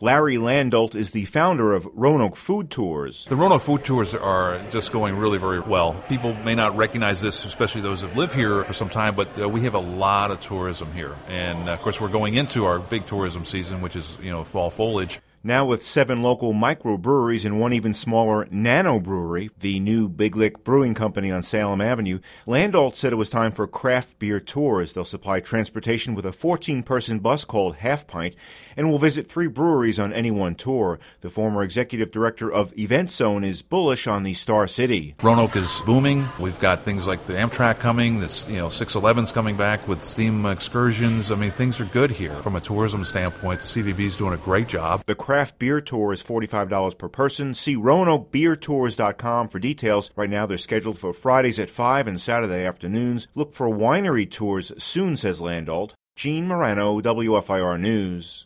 Larry Landolt is the founder of Roanoke Food Tours. The Roanoke Food Tours are just going really, very well. People may not recognize this, especially those who have lived here for some time, but we have a lot of tourism here. And, of course, we're going into our big tourism season, which is, fall foliage. Now with 7 local microbreweries and one even smaller nano brewery, the new Big Lick Brewing Company on Salem Avenue, Landolt said it was time for craft beer tours. They'll supply transportation with a 14-person bus called Half Pint and will visit 3 breweries on any one tour. The former executive director of Event Zone is bullish on the Star City. Roanoke is booming. We've got things like the Amtrak coming, this 611's coming back with steam excursions. I mean, things are good here from a tourism standpoint. The CVB is doing a great job. The craft beer tour is $45 per person. See RoanokeBeerTours.com for details. Right now they're scheduled for Fridays at 5 and Saturday afternoons. Look for winery tours soon, says Landolt. Gene Morano, WFIR News.